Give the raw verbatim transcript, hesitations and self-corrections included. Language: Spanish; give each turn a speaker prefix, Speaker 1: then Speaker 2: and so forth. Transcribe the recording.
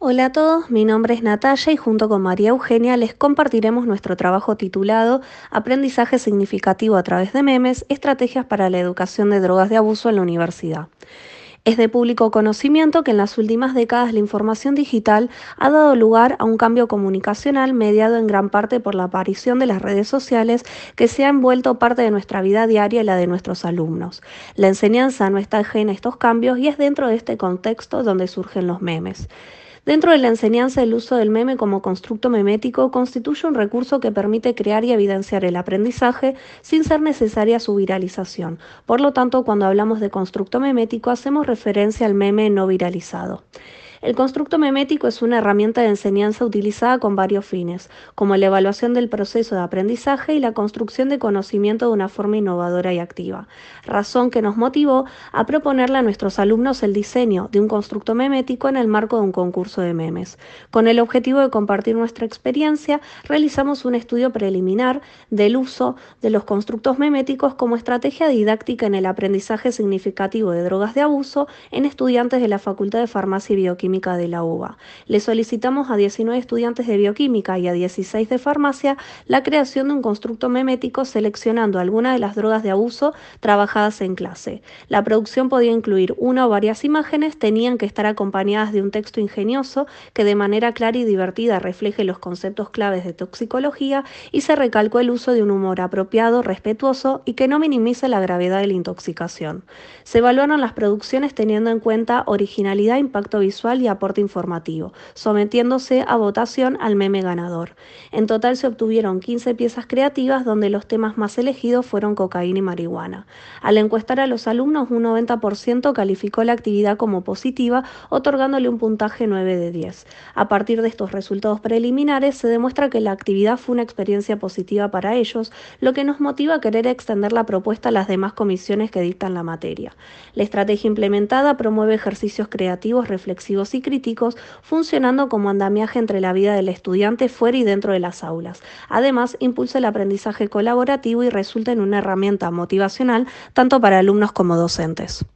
Speaker 1: Hola a todos, mi nombre es Natalia y junto con María Eugenia les compartiremos nuestro trabajo titulado Aprendizaje significativo a través de memes, estrategias para la educación de drogas de abuso en la universidad. Es de público conocimiento que en las últimas décadas la información digital ha dado lugar a un cambio comunicacional mediado en gran parte por la aparición de las redes sociales que se han vuelto parte de nuestra vida diaria y la de nuestros alumnos. La enseñanza no está ajena a estos cambios y es dentro de este contexto donde surgen los memes. Dentro de la enseñanza, el uso del meme como constructo memético constituye un recurso que permite crear y evidenciar el aprendizaje sin ser necesaria su viralización. Por lo tanto, cuando hablamos de constructo memético, hacemos referencia al meme no viralizado. El constructo memético es una herramienta de enseñanza utilizada con varios fines, como la evaluación del proceso de aprendizaje y la construcción de conocimiento de una forma innovadora y activa, razón que nos motivó a proponerle a nuestros alumnos el diseño de un constructo memético en el marco de un concurso de memes. Con el objetivo de compartir nuestra experiencia, realizamos un estudio preliminar del uso de los constructos meméticos como estrategia didáctica en el aprendizaje significativo de drogas de abuso en estudiantes de la Facultad de Farmacia y Bioquímica de la U B A. Le solicitamos a diecinueve estudiantes de bioquímica y a dieciséis de farmacia la creación de un constructo memético seleccionando algunas de las drogas de abuso trabajadas en clase. La producción podía incluir una o varias imágenes, tenían que estar acompañadas de un texto ingenioso que de manera clara y divertida refleje los conceptos claves de toxicología y se recalcó el uso de un humor apropiado, respetuoso y que no minimice la gravedad de la intoxicación. Se evaluaron las producciones teniendo en cuenta originalidad, impacto visual y aporte informativo, sometiéndose a votación al meme ganador. En total se obtuvieron quince piezas creativas donde los temas más elegidos fueron cocaína y marihuana. Al encuestar a los alumnos, un noventa por ciento calificó la actividad como positiva, otorgándole un puntaje nueve de diez. A partir de estos resultados preliminares, se demuestra que la actividad fue una experiencia positiva para ellos, lo que nos motiva a querer extender la propuesta a las demás comisiones que dictan la materia. La estrategia implementada promueve ejercicios creativos, reflexivos y críticos, funcionando como andamiaje entre la vida del estudiante fuera y dentro de las aulas. Además, impulsa el aprendizaje colaborativo y resulta en una herramienta motivacional tanto para alumnos como docentes.